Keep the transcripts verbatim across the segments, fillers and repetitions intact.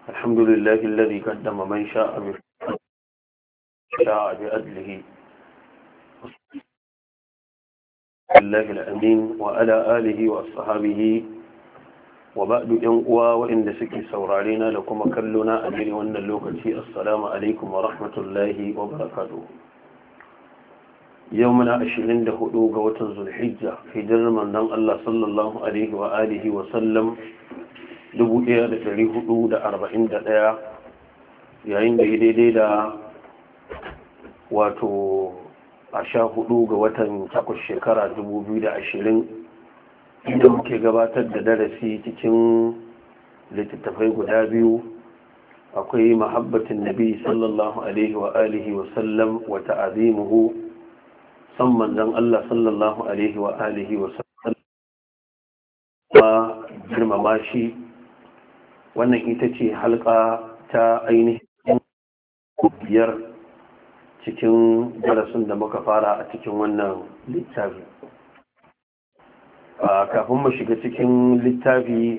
الحمد لله الذي قدم من شاء شاء بأدله الله الأمين وعلى آله وأصحابه وبعد ينقوى وإن سكي سورارينا لكم كلنا أجري وأن اللوكتي السلام عليكم ورحمة الله وبركاته يومنا أشهرين دهدوغ وتنزل الحجة في درمان دان الله صلى الله عليه وآله وسلم dubu ɗaya da ɗari hudu da arba'in da ɗaya yayin da daidai da wato a sha hudu ga watan takwas shekara dubu biyu da ashirin inda muke gabatar da darasi cikin littattafai guda biyu akwai mahabbatin nabi sallallahu alaihi wa alihi wa sallam wa ta'azimuhu san manzon Allah sallallahu alaihi wa alihi wa sallam ma girmama shi. Wannan ita ce halka ta ainihin biyar cikin darasin da muka fara a cikin wannan littafi. Kafin mu shiga cikin littafi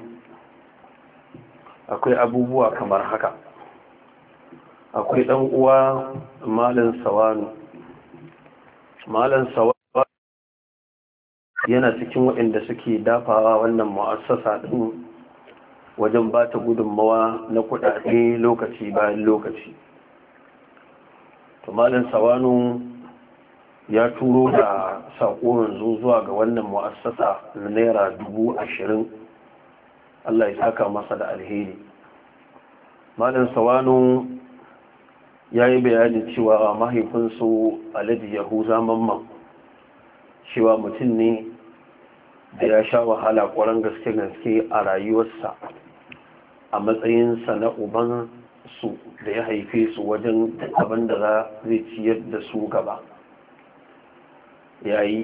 akwai abubuwa kamar haka. Akwai ɗan uwa Malam Sawanu. Malam Sawanu yana cikin waɗanda suke dafawa wannan mu'assasa ɗin wajen ba ta gudunmawa na kudade lokaci bayan lokaci. Tumalin Sawanu ya turo da saƙo yanzu zuwa ga wannan mu'assasa na naira dubu ashirin. Allah ya saka masa da alheri. Malin Sawanu ya yi bayanin cewa mahaifinsu Alhaji Yahuza Mamman cewa mutum ne da ya sha wahala ƙwarar gaske-gaske a rayuwarsa a matsayinsa na uban su da ya haife su wajen abin da za zai ciyar da su gaba yayi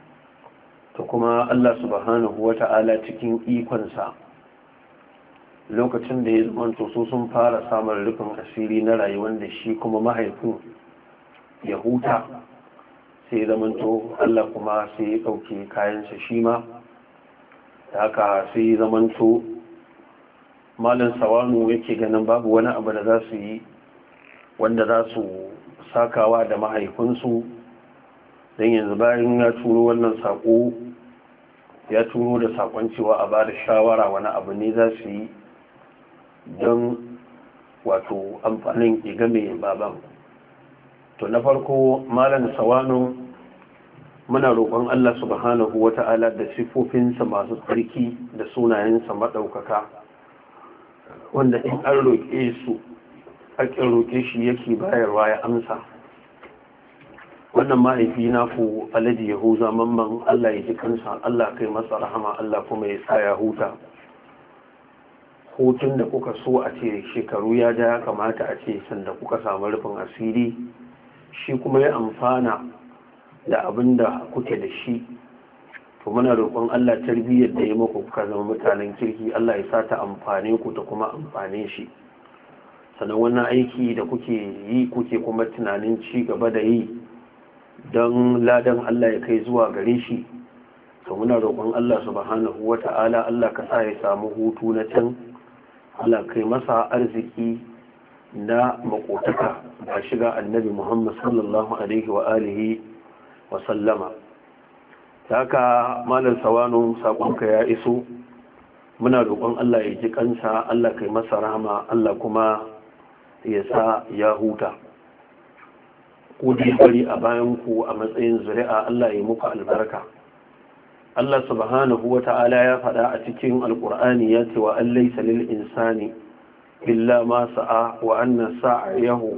ta kuma Allah subhanahu wa ta'ala cikin ikonsa lokacin da ya zama su sun fara samun rufin asiri na rayuwar da shi kuma mahaifin ya huta sai zamanto Allah kuma sai ya ɗauke kayansa shi ma da haka sai zamanto Malam Sawanu yake ganin babu wani abu da za su yi wanda za su sakawa da mahaifinsu don yanzu bayan ya turo wannan saƙo ya turo da saƙon cewa a ba da shawara wani abu ne za su yi don wato amfanin igame baban. To na farko Malam Sawanu muna roƙon Allah subhanahu wa ta'ala da sifofinsa masu tsarki da sunayensa maɗaukaka wanda in an roƙe su haƙƙin roƙe shi yake bayarwa ya amsa. Wannan mahaifi na ku Alhaji Yahuza Mamman Allah ya ji kansa, Allah kai masa rahama, Allah kuma ya sa ya huta. Hutun da kuka so a ce shekaru ya ja ya kamata a ce sanda kuka samu rufin asiri shi kuma ya amfana da abin da kuke da shi. To muna roƙon Allah tarbiyyar da ya muku kuka zama mutanen kirki Allah ya sa ta amfane ku ta kuma amfane shi. Sannan wannan aiki da kuke yi kuke kuma tunanin ci gaba da yi don ladan Allah ya kai zuwa gare shi. To muna roƙon Allah subhanahu wata'ala Allah ka sa ya samu hutu na can, Allah kai masa arziki na makotaka ba shiga annabi Muhammad sallallahu alaihi wa alihi wa sallama. haka Malam Sawanu sakonka ya iso, muna roƙon Allah ya ji kansa, Allah kai masa rahama, Allah kuma ya sa ya huta. Ku da bari a bayan ku a matsayin zuri'a Allah ya muku albarka. Allah subhanahu wa ta'ala ya faɗa a cikin alƙur'ani ya ce wa an laysa lil insani illa ma sa'a wa anna sa'yahu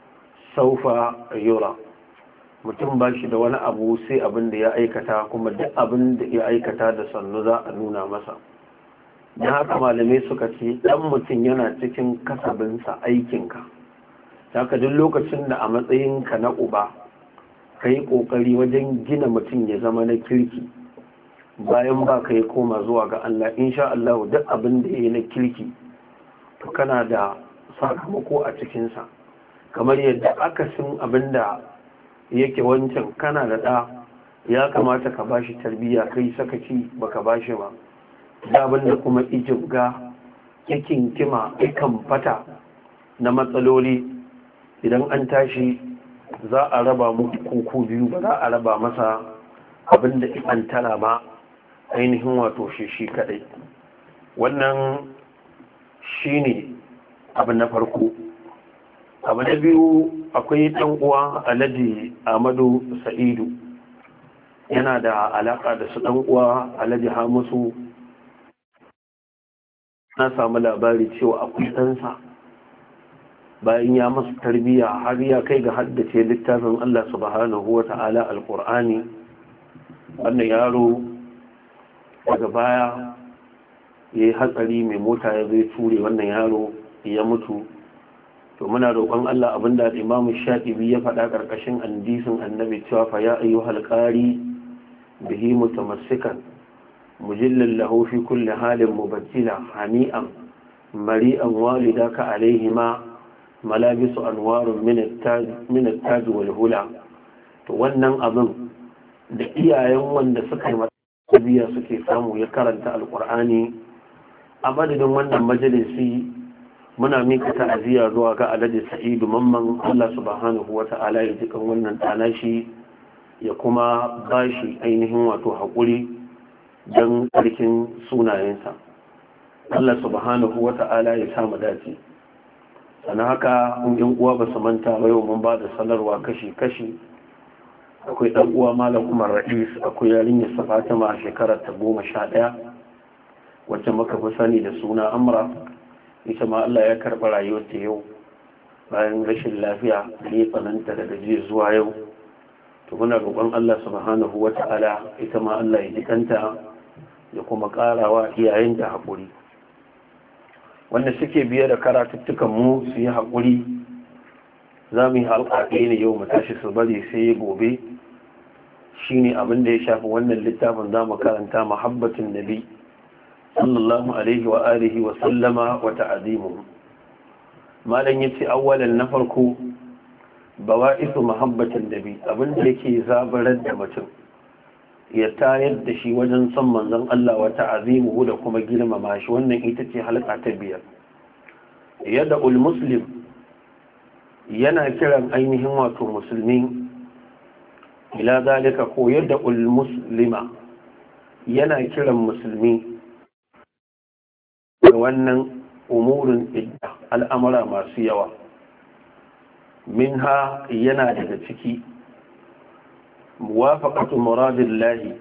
sawfa yura. Mutum ba shi da wani abu sai abin da ya aikata, kuma duk abin da ya aikata da sannu za a nuna masa. Don haka malamai suka ce ɗan mutum yana cikin kasabinsa aikinka. Haka duk lokacin da a matsayinka na uba ka yi ƙoƙari wajen gina mutum ya zama na kirki, bayan ba ka yi koma zuwa ga Allah, insha Allah duk abin da ya yi na kirki to kana da sakamako a cikinsa. Kamar yadda akasin abin da yake wancan kana da ɗa ya kamata ka bashi tarbiyya kai sakaci baka bashi ba, da abinda kuma ijibga yakin kima yakan fata na matsaloli idan an tashi za a raba muku kuku biyu ba za a raba masa abinda an tara ba ainihin wato shi shi kadai. Wannan shine abin na farko. Abu na biyu, akwai ɗan uwa Alhaji Ahmadu Sa'idu, yana da alaka da su ɗan uwa Alhaji Hamisu. Na samu labari cewa akwai ɗansa bayan ya masu tarbiyya har ya kai ga haddace littafin Allah subhanahu wa ta'ala alƙur'ani. Wannan yaro daga baya ya yi hatsari, mai mota ya zai ture wannan yaro ya mutu. To muna roƙon Allah abinda Imam Shafi'i ya faɗa ƙarƙashin hadisin Annabi cewa fa ya ayyuhal qari bihi mutamassikan mujillan lahu fi kulli halin mubajjila hani'an mari'an walidaka alaihima malabisu anwarun min at-taj min at-taj wal hula. To wannan abin da iyayen wanda suka yi matabiya suke samu ya karanta alqur'ani a madadin wannan majalisi, muna mika ta'aziyya zuwa ga Alhaji Sa'idu Mamman. Allah subhanahu wata'ala ya ji kan wannan ɗana shi ya kuma bashi ainihin wato haƙuri don ƙarkin sunayensa. Allah subhanahu wata'ala ya samu dace. Sannan haka in yan uwa ba su manta ba, yau mun ba da sanarwa kashi-kashi. Akwai ɗan uwa Malam Umar Ra'is, akwai yarinyar sa Fatima a shekarar ta goma sha ɗaya wacce muka fi sani da suna Amra. Ita ma Allah ya karɓa rayuwarta yau bayan rashin lafiya da ya tsananta daga jiya zuwa yau. To muna roƙon Allah subhanahu wata'ala ita ma Allah ya jikanta ya kuma ƙarawa iyayenta haƙuri. Wanda suke biye da karatuttukan mu su yi haƙuri, za mu yi halƙa ɗaya ne yau mu tashi su bari sai gobe. Shine abin da ya shafi wannan littafin za mu karanta muhabbatin nabi sallallahu alaihi wa alihi wa sallama wa ta'azimuhu. Malam yace awwalan na farko bawa'isu muhabbatin nabi, abin da yake zabarar da mutum ya tayar da shi wajen son manzon Allah wa ta'azimuhu da kuma girmama shi. Wannan ita ce halka ta biyar. Yadda ul muslim yana kiran ainihin wato musulmi ila zalika, ko yadda ul muslima yana kiran musulmi da wannan umurin idda, al'amura masu yawa. Minha yana daga ciki muwafaqatu muradillahi,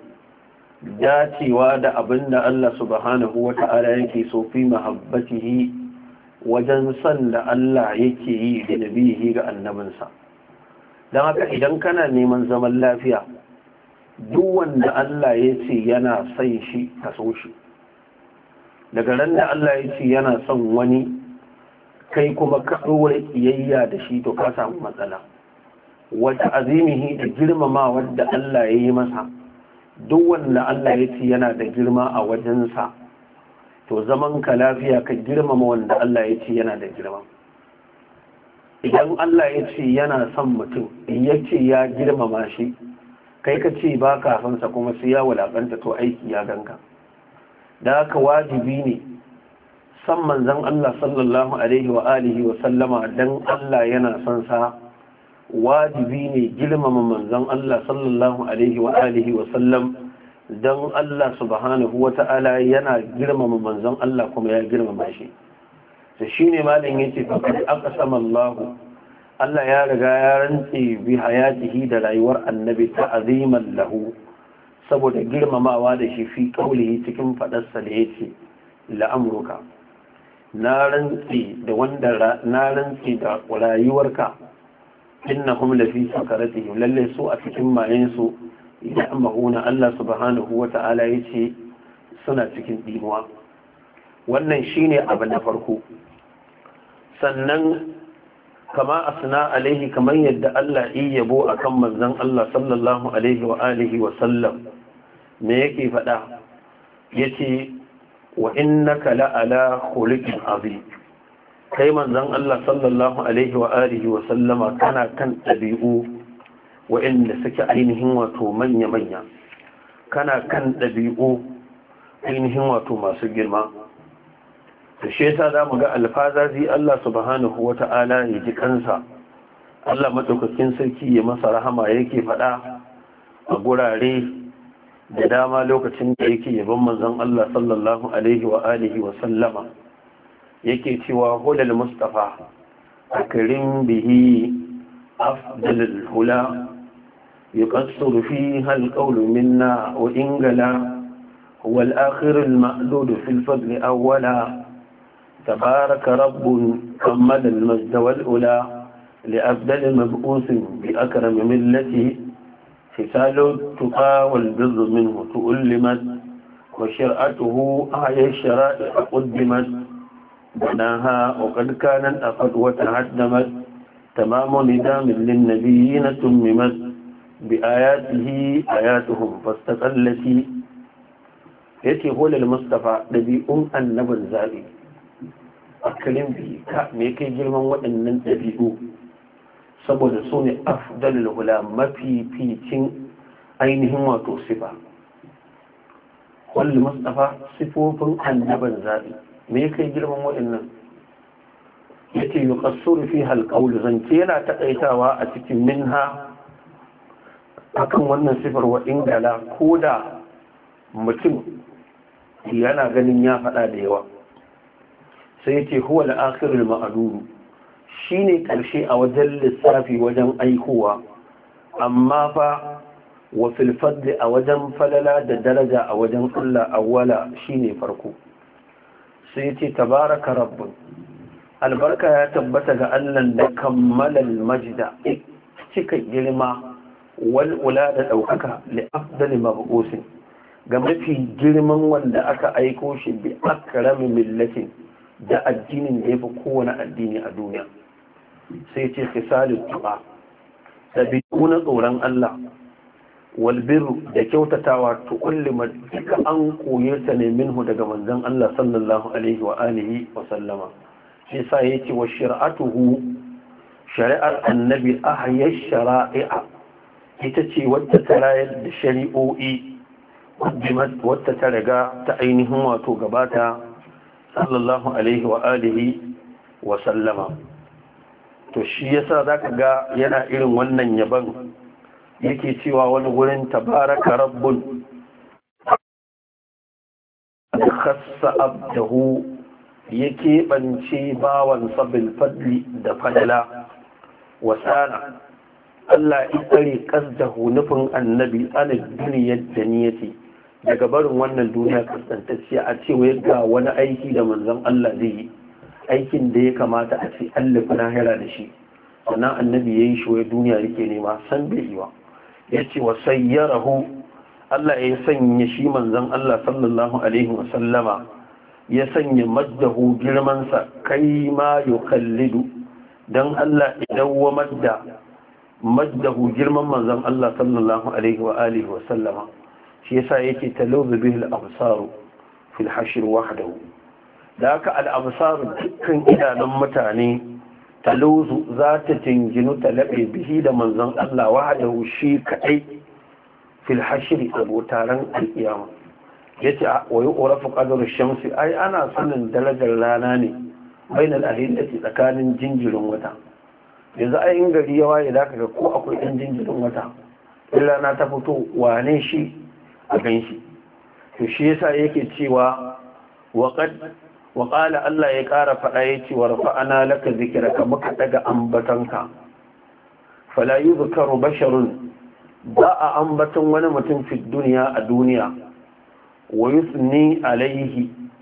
dacewa da abinda Allah subhanahu wata'ala yake so fi mahabbatihi, wajen san da Allah yake yi da nabihi ga annabinsa. Don haka idan kana neman zaman lafiya, duk wanda Allah ya ce yana son shi ka so shi. Daga ran da Allah ya ce yana son wani, kai kuma ka ɗora ƙiyayya da shi, to ka samu matsala. Wata azimihi da girmama wadda Allah ya yi masa, duk wanda Allah ya ce yana da girma a wajensa, to zaman ka lafiya ka girmama wanda Allah ya ce yana da girma. Idan Allah ya ce yana son mutum, ya ce ya girmama shi, kai ka ce ba ka sansa kuma sai ya wulaƙanta, to aiki ya ganka. Da haka wajibi ne san manzon Allah sallallahu alaihi wa alihi wa sallama dan Allah yana son sa. Wajibi ne girmama manzon Allah sallallahu alaihi wa alihi wa sallam dan Allah subhanahu wa ta'ala yana girmama manzon Allah kuma ya girmama shi. To shine malam yace fa kad aqsama Allah, Allah ya riga ya rantse bi hayatihi da rayuwar annabi ta'ziman lahu, saboda girmamawa da shi fi kaulihi cikin fadarsa da yace la'amruka, na rantsi da wanda na rantsi da rayuwarka, innahum lafi sakaratihim, lalle su a cikin mayen su idan mahuna. Allah subhanahu wata'ala yace suna cikin dimuwa. Wannan shine abu na farko. Sannan kama asna alaihi, kamar yadda Allah yi yabo akan manzon Allah sallallahu alaihi wa alihi wa sallam, me yake faɗa? Yace wa innaka la'ala khuluqin azim, kai manzon Allah sallallahu alaihi wa alihi wa sallama kana kan ɗabi'u wa'inda suke ainihin wato manya manya, kana kan ɗabi'u ainihin wato masu girma. da shi yasa zamu ga alfazazi Allah subhanahu wata'ala ya ji kansa Allah madaukakin sarki ya masa rahama yake faɗa a gurare da dama lokacin da yake yaban manzon Allah sallallahu alaihi wa alihi wa sallama yake cewa hulal mustafa akrim bihi afdalul hula yuqassiru fiha alqawlu minna wa ingala huwa al-akhir al-ma'dud fi al-fadl awwala تبارك رب كمل المجد والأولى لأبدل مبعوث بأكرم ملته خسال التقى والبر منه تؤلمت وشرعته أعيا الشرائع قدمت بناها وقد كانت أقد وتهدمت تمام ندام للنبيين تممت بآياته آياتهم فاستقلت يتي هو للمصطفى نبي أم النبي الزائي أكلم به كأميكي جلما وإن ننتبهوا saboda su ne afdalul hula mafificin ainihin wato sifa wal mustafa sifofin annaban zabi me kai girman waɗannan yace yuqassuru fiha alqawl zance yana takaitawa a cikin minha akan wannan sifar wa ingala koda mutum yana ganin ya faɗa da yawa sai yace huwa al-akhirul ma'dud shi ne ƙarshe a wajen lissafi wajen aikowa amma fa wa filfadli a wajen falala da daraja a wajen Allah awwala shi ne farko sai ce tabaraka rabbun albarka ya tabbata ga Allah da kammalal majda cika girma wal ula da ɗaukaka li afdali mabusin ga mafi girman wanda aka aiko shi bi akrami millatin da addinin da yafi kowane addini a duniya sai ce khisalul tuqa dabi'u na tsoron Allah wal birru da kyautatawa to kullima duka an koye ta ne minhu daga manzon Allah sallallahu alaihi wa alihi wa sallama shi sai yace wa shari'atuhu shari'ar annabi ahya shara'i'a ita ce wacce ta rayar da shari'o'i wacce ta riga ta ainihin wato gabata sallallahu alaihi wa alihi wa sallama to shi yasa zaka ga yana irin wannan yaban yake cewa wani gurin tabaraka rabbun khassa abdahu yake bance bawan sabil fadli da fadla wasana Allah ya tsare kasdahu nufin annabi ana duniyar da niyyati daga barin wannan duniya kasantacciya a cewa ga wani aiki da manzon Allah zai yi aikin da ya kamata a ce Allah lahira da shi sannan annabi yayin shi wai duniya yake nema san bai yi wa yace wa sayyarahu Allah ya sanya shi manzon Allah sallallahu alaihi wa sallama ya sanya maddahu girman sa kai ma yukallidu dan Allah idan wa madda maddahu girman manzon Allah sallallahu alaihi wa alihi wa sallama shi yasa yake talawzu bihi al-absar fi al-hashr wahdahu da haka al'absar dukkan idanun mutane taluzu za ta jinginu talabe bihi da manzon Allah wahdahu shi kadai fil hashri abu taron alkiyama yace wa yu'rafu qadru shamsi ai ana sanin darajar rana ne bainal ahillati tsakanin jinjirin wata yanzu ai in gari ya waye zaka ga ko akwai ɗan jinjirin wata in rana ta fito wane shi a ganshi to shi yasa yake cewa waqad وقال الله يقار فأيتي ورفعنا لك ذكرك مكتك أنبتنك فلا يذكر بشر باء أنبت ونمت في الدنيا الدنيا ويثني عليه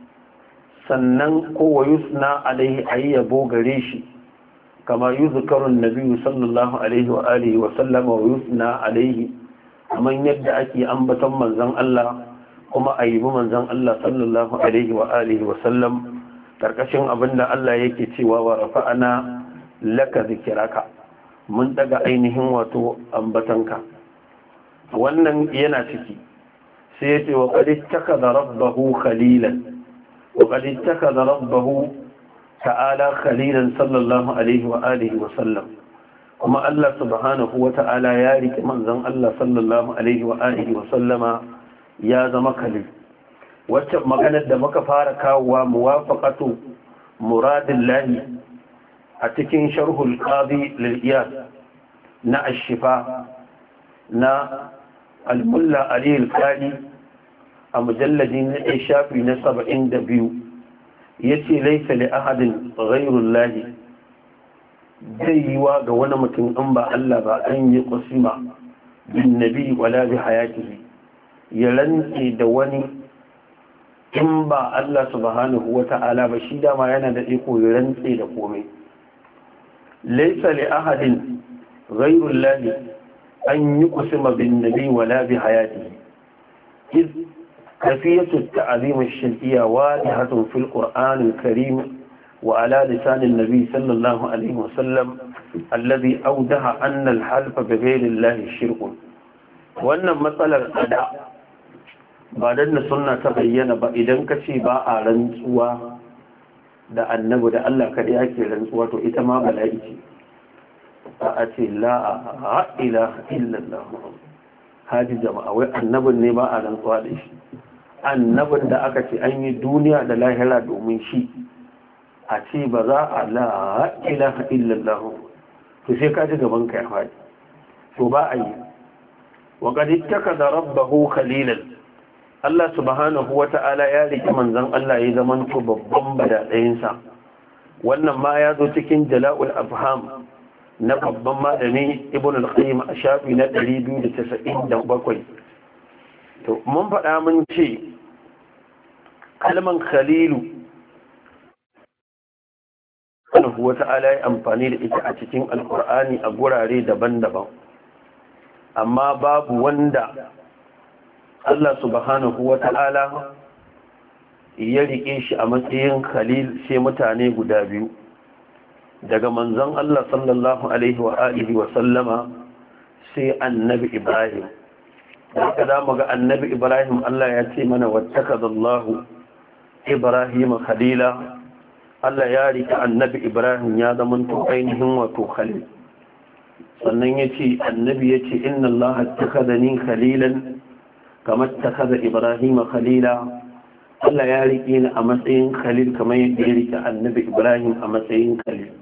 سننك ويثنى عليه أي بوغريشي كما يذكر النبي صلى الله عليه وآله وسلم ويثنى عليه ومن يدعك أنبت من زن الله kuma a yi manzon Allah sallallahu alaihi wa alihi wa sallam karkashin abinda Allah yake cewa wa rafa'ana laka zikraka mun daga ainihin wato ambatanka wannan yana ciki sai yace wa qad ittakhadha rabbahu khalilan wa qad ittakhadha rabbahu ta'ala khalilan sallallahu alaihi wa alihi wa sallam kuma Allah subhanahu wa ta'ala ya rike manzon Allah sallallahu alaihi wa alihi wa sallama ya zama kalil wacce maganar da muka fara kawowa muwafaqatu muradillahi a cikin sharhul qadi lil iyad na ash-shifa na al-mulla ali al-qali a mujalladin na shafi na saba'in da biyu yace laysa li ahadin ghayrullahi zai yi wa ga wani mutum in ba Allah ba an yi qasima bin nabi wala bi hayatihi ya rantse da wani in ba Allah subhanahu wata'ala ba shi dama yana da iko ya rantse da komai laysa li ahadin ghayrullahi an yi qasima bin nabi wala bi hayatihi iz كيفية التعظيم الشرعية واضحة في القرآن الكريم وعلى لسان النبي صلى الله عليه وسلم الذي أودع أن الحلف بغير الله شرك وأن مثل الأداء بعد أن السنة تبين بإذن كشيبا رنسوا da annabi da Allah kada yake rantsuwa to ita ma bala'i a ce la ilaha illallah haji jama'a wai annabin ne ba a rantsuwa da shi annabin da aka ce an yi duniya da lahira domin shi a ce ba za a la ilaha illallah to sai ka ji gaban ka ya faɗi to ba a yi wa qad ittakaza rabbahu khalilan Allah subhanahu wata'ala ya riki manzon Allah ya zaman to babban badadayin sa wannan ma ya zo cikin jala'ul afham na babban malami ibn al-qayyim a shafi na ɗari biyu da casa'in da bakwai. To mun faɗa mun ce kalman khalilu subhanahu wata'ala ya amfani da ita a cikin alkur'ani a gurare daban-daban, amma babu wanda Allah subhanahu wata'ala ya rike shi a matsayin khalil sai mutane guda biyu daga manzon Allah sallallahu alaihi wa alihi wa sallama sai annabi Ibrahim. Da haka za mu ga annabi Ibrahim Allah ya ce mana wattakadallahu Ibrahim khalila, Allah ya rika annabi Ibrahim ya zama to ainihin wato khalil. Sannan ya ce annabi ya ce inna Allah attakadani khalilan kama attakada Ibrahim khalila. Allah ya rike ni a matsayin khalil kamar yadda ya rike annabi Ibrahim a matsayin khalil.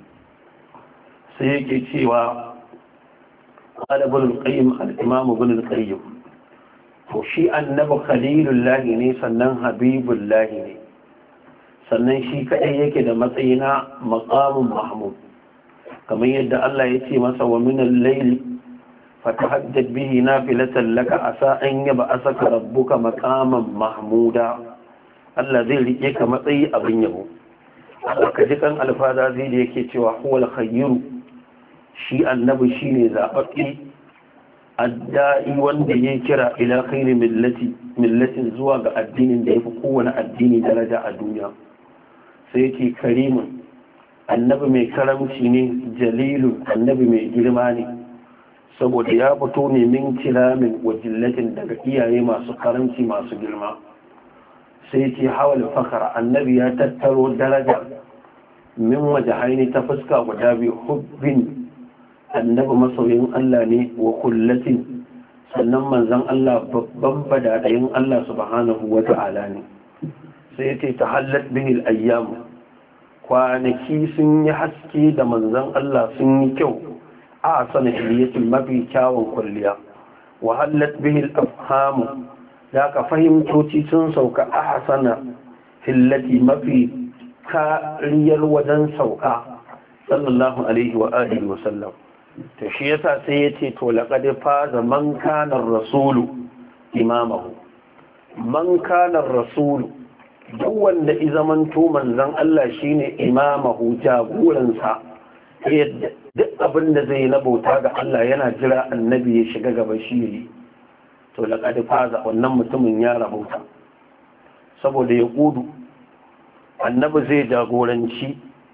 Sai yake cewa qala ibn al-qayyim al-imam ibn al-qayyim to shi annabi khalilullah ne sannan habibullah ne, sannan shi kadai yake da matsayina maqamun mahmud, kamar yadda Allah ya ce masa wa min al-layli fatahajjad bihi nafilatan laka asa an yab'asaka rabbuka maqaman mahmuda. Allah zai rike ka matsayi abin yabo. Aka ji kan alfada zai da yake cewa huwal khayru, shi annabi shine zababbe addai wanda ya kira ila khayri millati millatin zuwa ga addinin da yafi kowane addini daraja a duniya. Sai yake karimun, annabi mai karamci ne, jalilun annabi mai girma ne, saboda ya fito ne min kiramin wa jillatin daga iyaye masu karamci masu girma. Sai ce hawal fakar annabi ya tattaro daraja min wajahaini ta fuska guda biyu, hubbin annabi masoyin Allah ne wa kullatin sannan manzon Allah babban badadayin Allah subhanahu wa ta'ala ne. Sai ce tahallat bihi al-ayyam, kwanaki sun yi haske da manzon Allah sun yi kyau a sanadiyatul mafi kyawun kulliya, wa hallat bihi al-afham da ka fahimtoci sun sauka a hasana hillati mafi kariyar wajen sauka sallallahu alaihi wa alihi wa sallam. To shi yasa sai yace to laqad faza man kana ar-rasulu imamahu, man kana ar-rasulu duk wanda i zaman to manzon Allah shine imamahu jagoransa, yadda duk abin da zai na bauta ga Allah yana jira annabi ya shiga gaba shi yi, to laƙadi faza wannan mutumin ya rabuta. Saboda ya ƙudu annabi zai jagoranci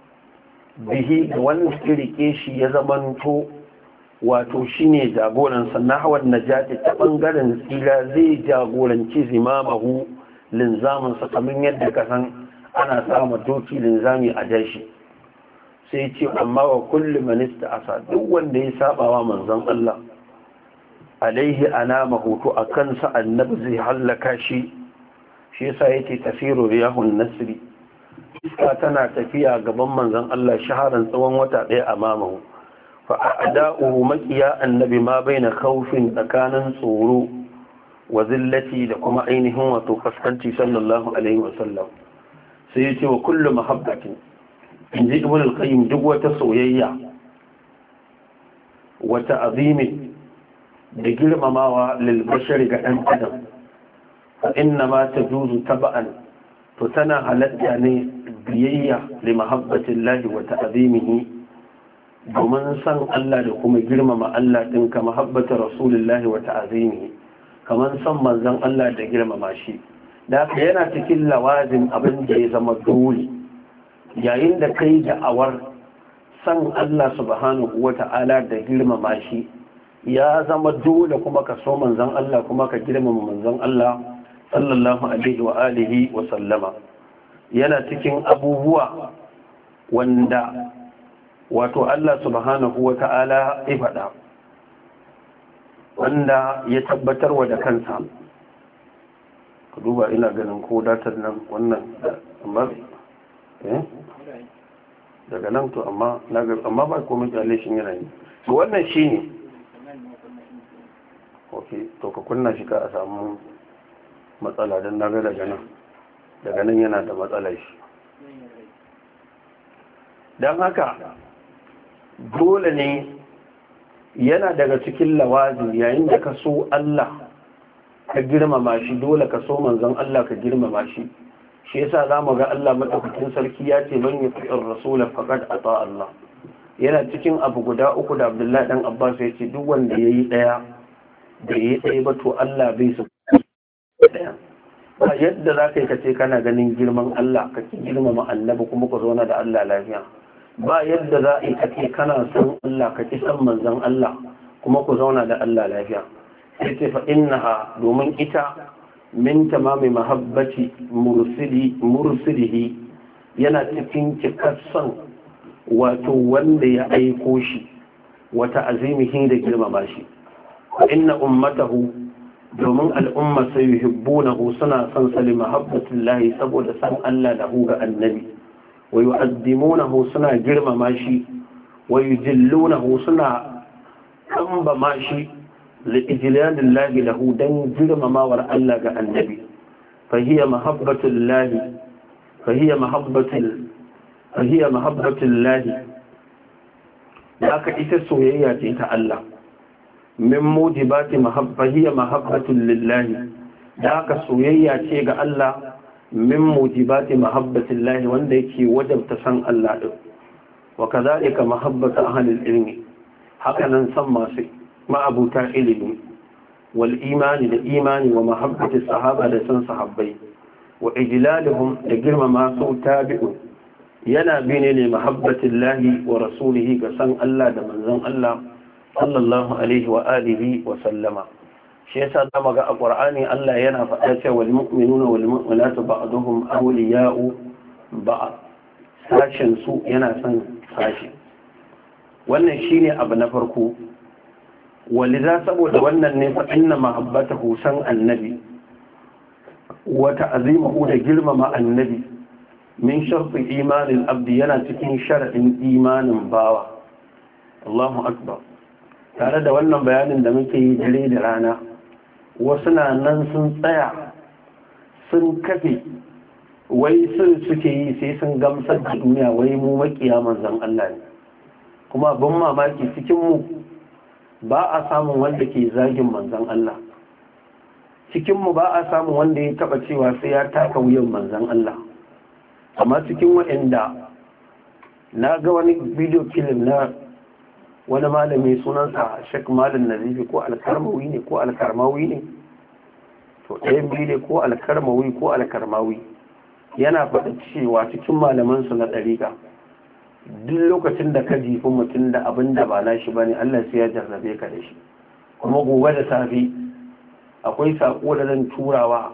bihi da wanda rike shi ya zamanto wato shi ne jagoransa na hawan najati ta ɓangaren tsira, zai jagoranci zimamahu linzaminsa kamar yadda ka san ana sama doki linzami a jashi. Sai ce amma wa kulli manista asa duk wanda ya saba wa manzon Allah alaihi ana mahutu a kansa annabi zai hallaka shi shi yasa yake tasiru riyahun nasri iska tana tafiya gaban manzon Allah shaharan tsawon wata ɗaya a mamahu fa a'da'uhu maqiya annabi ma baina khawfin tsakanin tsoro wa zillati da kuma ainihin wato kaskanci sallallahu alaihi wa sallam sai yace wa kullu mahabbatin inji ibn al-qayyim duk wata soyayya wata azimi da girmamawa lil bashari ga dan adam fa inna ma tajuzu taba'an to tana halatta ne biyayya li mahabbatillahi wa ta'zimihi domin san Allah da kuma girmama Allah din ka mahabbata rasulullahi wa ta'zimihi kaman san manzon Allah da girmama shi da haka yana cikin lawazin abin da ya zama dole yayin da kai da'awar san Allah subhanahu wa ta'ala da girmama shi ya zama dole kuma ka so manzon Allah kuma ka girmama manzon Allah sallallahu alaihi wa alihi wa sallama yana cikin abubuwa wanda wato Allah subhanahu wa ta'ala ya faɗa wanda ya tabbatar wa da kansa ka duba ina ganin ko datar nan wannan amma eh daga nan to amma amma ba komai kyale shi yana yi to wannan shine okay to ka kunna shi ka a samu matsala don naga daga nan daga nan yana da matsala shi don haka dole ne yana daga cikin lawazi yayin da ka so Allah ka girmama shi dole ka so manzon Allah ka girmama shi shi yasa zamu ga Allah madaukakin sarki ya ce man yuti'ir rasul faqad ata Allah yana cikin abu guda uku da Abdullahi dan Abbas ya ce duk wanda yayi daya da yayi daya ba to Allah bai so daya ba yadda zaka yi kace kana ganin girman Allah ka girmama annabi kuma ka zauna da Allah lafiya ba yadda za a yi kace kana son Allah ka ki san manzon Allah kuma ku zauna da Allah lafiya sai ce fa innaha domin ita min tamami mahabbati mursili mursilihi yana cikin cikassan wato wanda ya aiko shi wata azimihi da girmama shi fa inna ummatahu domin al'umma sai yuhibbunahu suna son sali mahabbatillahi saboda san Allah da hu ga annabi wa yu'azzimunahu suna girmama shi wa yujillunahu suna kamba ma shi لإجلال الله له دن جرم ما وراء الله النبي فهي محبة الله فهي محبة فهي محبة الله لك إتسوية الله من موجبات محبة هي محبة لله لك سوية الله من موجبات محبة الله وندك وجب تسن الله وكذلك محبة أهل العلم هكذا نسمى سي ma'abuta ilimi wal imani da imani wa mahabbati sahaba da san sahabbai wa ijlaluhum da girmama su tabi'u yana bine ne mahabbatillahi wa rasulihi ga san Allah da manzon Allah sallallahu alaihi wa alihi wa sallama shi yasa da maga a Qur'ani Allah yana faɗa cewa wal mu'minuna wal mu'minatu ba'duhum awliya'u ba'd sashin su yana san sashi wannan shine abu na farko waliza saboda wannan ne fa inna mahabbatahu san annabi wa ta'zimuhu da girmama annabi min sharti imanin abdi yana cikin sharadin imanin bawa Allahu akbar tare da wannan bayanin da muke yi dare da rana wasu na nan sun tsaya sun kafe wai sun suke yi sai sun gamsar da duniya wai mu makiya manzon Allah ne kuma ban mamaki cikin mu ba a samun wanda ke zagin manzan Allah cikinmu ba a samun wanda ya taba cewa sai ya taka wuyan manzan Allah amma cikin waɗanda na ga wani bidiyo film na wani malami sunansa Sheikh Malam Nazifi ko Alkarmawi ne ko Alkarmawi ne to ɗayan biyu ne ko Alkarmawi ko Alkarmawi yana faɗa cewa cikin malamansu na ɗariƙa duk lokacin da ka jifi mutum da abin da ba nashi ba ne Allah sai ya jarrabe ka da shi kuma gobe da safe akwai saƙo da zan turawa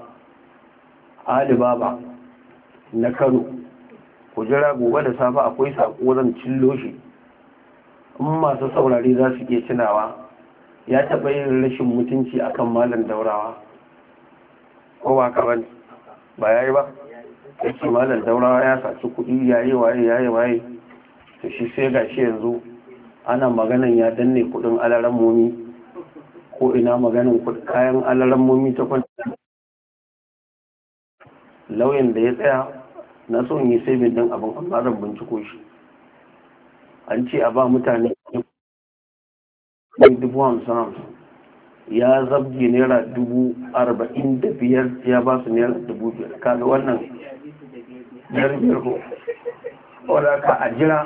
Alibaba na Kano ku jira gobe da safe akwai saƙo zan cillo shi in masu saurari za su ke tunawa ya taɓa yin rashin mutunci akan malam daurawa ko ba ka bane ba ya yi ba ya ce malam daurawa ya saci kuɗi ya yi waye ya yi waye to shi sai ga shi yanzu ana maganan ya danne kuɗin alaran momi ko ina maganan kayan alaran momi ta kwanta lauyan da ya tsaya na so in yi saving din abin amma zan binciko shi an ce a ba mutane dubu hamsin hamsin ya zabge naira dubu arba'in da biyar ya ba su naira dubu biyar kaga wannan biyar biyar ko wadda ka a jira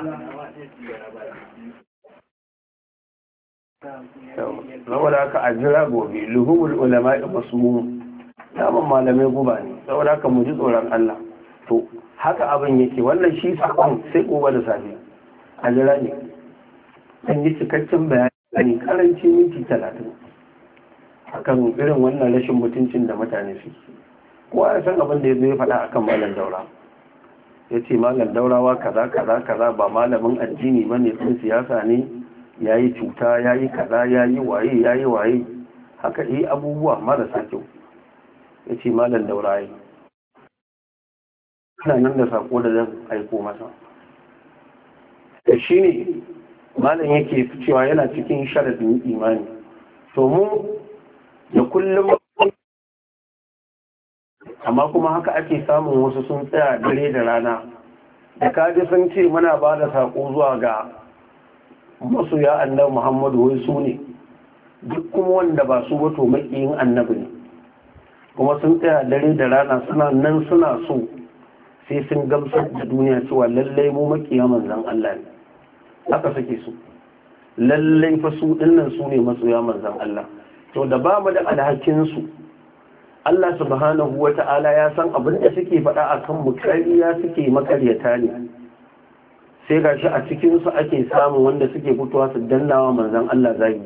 saboda ka a jira gobe luhumul ulama da masu daman malamai guba ne saboda ka mu ji tsoron Allah to haka abin yake wannan shi sakon sai gobe da safe a jira ne an yi cikakken bayani karanci minti talatin akan irin wannan rashin mutuncin da mutane su kowa ya san abin da ya zo ya faɗa akan malam daura ya ce malam daurawa kaza kaza kaza ba malamin addini ba ne ɗin siyasa ne ya yi cuta ya yi kaza ya yi waye ya yi waye haka yi abubuwa marasa kyau ya ce malam daura yi ana nan da sako da zan aiko masa da shi ne malam yake cewa yana cikin sharadin imani to mu da kullum amma kuma haka ake samun wasu sun tsaya dare da rana da kaji sun ce muna ba da sako zuwa ga masoya annabi Muhammadu wai su ne duk kuma wanda ba su wato makiyin annabi ne kuma sun tsaya dare da rana suna nan suna so sai sun gamsar da duniya cewa lallai mu makiya manzon Allah ne haka suke so lallai fa su dinnan su ne masoya manzon Allah to da ba mu da alhakin su Allah subhanahu wata'ala ya san abin da suke faɗa akan mu kariya suke makaryata ne sai gashi a cikin su ake samu wanda suke fitowa su dannawa manzon Allah zagi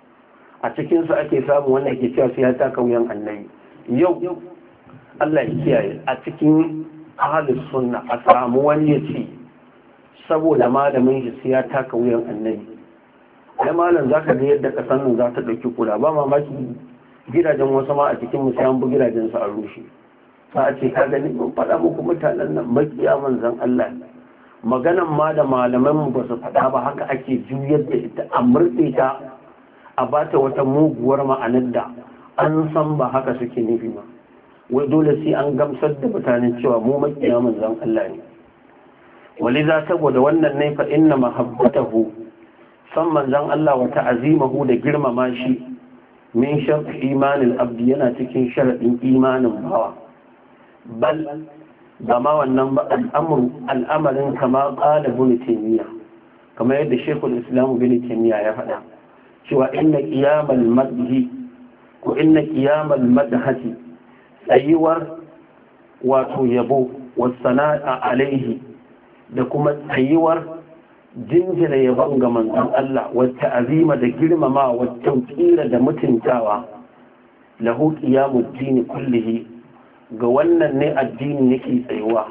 a cikin su ake samu wanda ke cewa sai ya taka wuyan annabi yau Allah ya kiyaye a cikin ahlus sunna a samu wani ya ce saboda malamin shi sai ya taka wuyan annabi ai malam zaka ga yadda kasan nan za ta dauki kula ba mamaki gidajen wasu ma a cikin musayan bu gidajen su a rushe za a ce ka gani mun faɗa muku mutanen nan makiya manzon Allah maganan ma da malaman mu ba su faɗa ba haka ake juyar da ita a murɗe ta a bata wata muguwar ma'anar da an san ba haka suke nufi ba wai dole sai an gamsar da mutanen cewa mu makiya manzon Allah ne waliza saboda wannan ne fa inna mahabbatahu san manzon Allah wa ta'azimahu da girmama shi min shart imanin abdi yana cikin sharadin imanin bawa bal ba ma wannan ba al'amarin kama qala ibn taymiya kamar yadda shaykhul islam ibn taymiya ya faɗa cewa inna qiyamal madhi ko inna qiyamal madhati tsayuwar wato yabo wasana'a alaihi da kuma tsayuwar jinjina yabon ga manzon Allah wacce azima da girmama wacce tsira da mutuntawa lahu qiyamud din kullihi ga wannan ne addini yake tsayuwa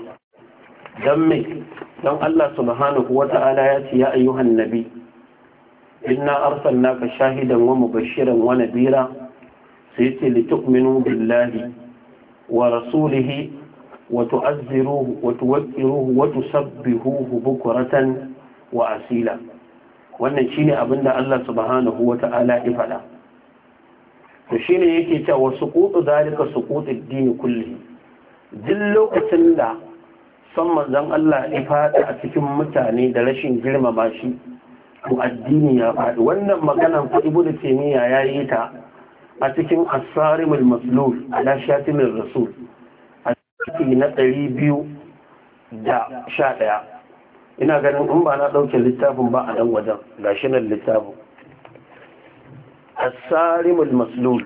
dan me dan Allah subhanahu wata'ala ya ce ya ayyuhan nabi inna arsalnaka shahidan wa mubashiran wa nadira sai ce litu'minu billahi wa rasulihi wa tu'azziruhu wa tuwaqqiruhu wa tusabbihuhu bukratan wa asila wannan shine abinda Allah subhanahu wata'ala ya faɗa to shine yake cewa suqutu zalika suqutid din kulli duk lokacin da san manzon Allah ya faɗa a cikin mutane da rashin girmama shi to addini ya faɗi wannan maganan fa ibnu taymiya yayi ta a cikin as-sarimul maslul ala shatimir rasul a cikin na ɗari biyu da sha ɗaya ina ganin in ba na ɗauke littafin ba a nan wajen gashi nan littafin as-sarimul maslul